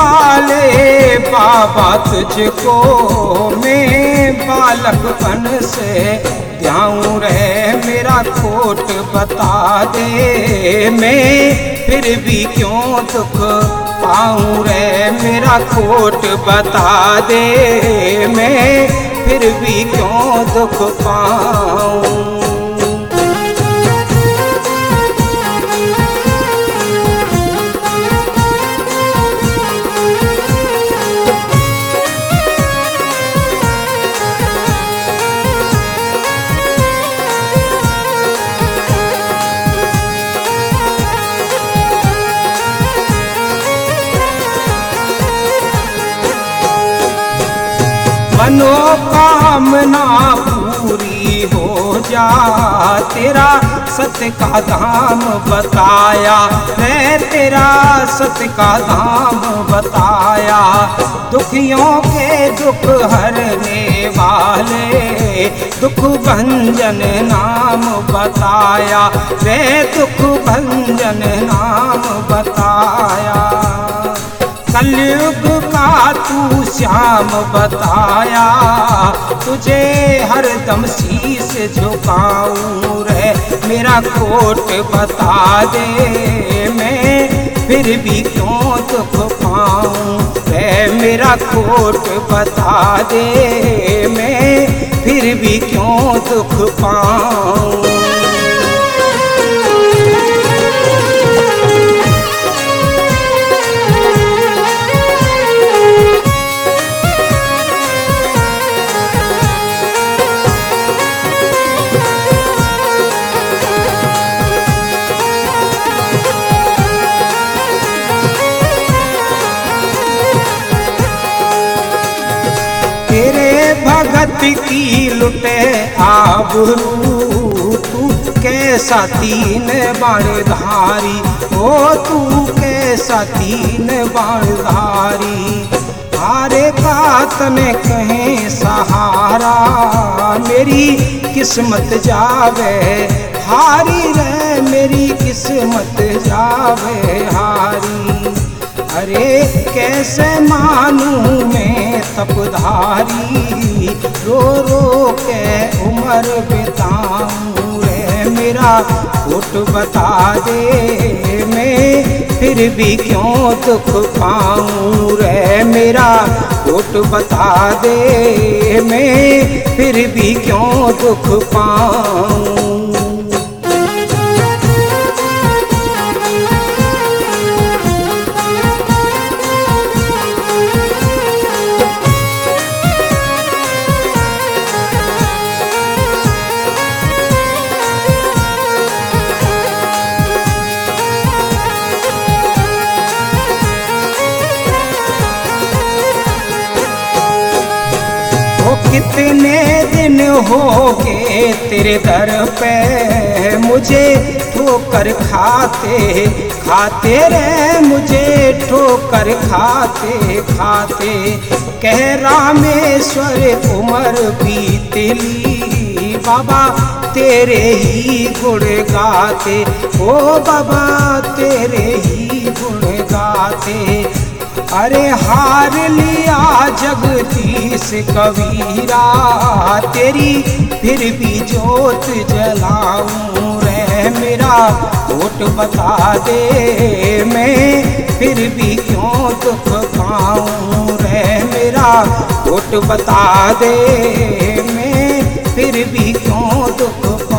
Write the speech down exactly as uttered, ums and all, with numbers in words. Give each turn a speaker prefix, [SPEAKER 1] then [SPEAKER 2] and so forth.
[SPEAKER 1] वाले बाबा तुझको मैं बालकपन से ध्याऊं रे, मेरा खोट बता दे मैं फिर भी क्यों दुख पाऊं रे, मेरा खोट बता दे मैं फिर भी क्यों दुख पाऊं। मनोकामना पूरी हो जा, तेरा सत्य का धाम बताया मैं, तेरा सत्य का धाम बताया। दुखियों के दुख हरने वाले दुख भंजन नाम बताया रे, दुख भंजन नाम बताया। कलयुग का तू श्याम बताया, तुझे हरदम शीश झुकाऊं रे, मेरा खोट बता दे मैं फिर भी क्यों दुख पाऊं रे, मेरा खोट बता दे मैं फिर भी क्यों दुख पाऊं। भगत की लुटे आबरू, तू कैसा तीन बाणधारी, ओ तू कैसा तीन बाणधारी। हारे का तने कहें सहारा, मेरी किस्मत जावे हारी रे, मेरी किस्मत जावे हारी। अरे कैसे मानूं मैं तपधारी, रो रो के उम्र बिताऊं रे, मेरा खोट बता दे मैं फिर भी क्यों दुख पाऊं रे, मेरा खोट बता दे मैं फिर भी क्यों दुख पाऊं। कितने दिन हो गए तेरे दर पे, मुझे ठोकर खाते खाते रे, मुझे ठोकर खाते खाते। कह रामेश्वर उम्र बीतली, बाबा तेरे ही गुण गाते, ओ बाबा तेरे ही गुण गाते। अरे हार लिया जगदीश कबीरा, तेरी फिर भी जोत जलाऊं रे, मेरा खोट बता दे मैं फिर भी क्यों दुख पाऊं रे, मेरा खोट बता दे मैं फिर भी क्यों दुख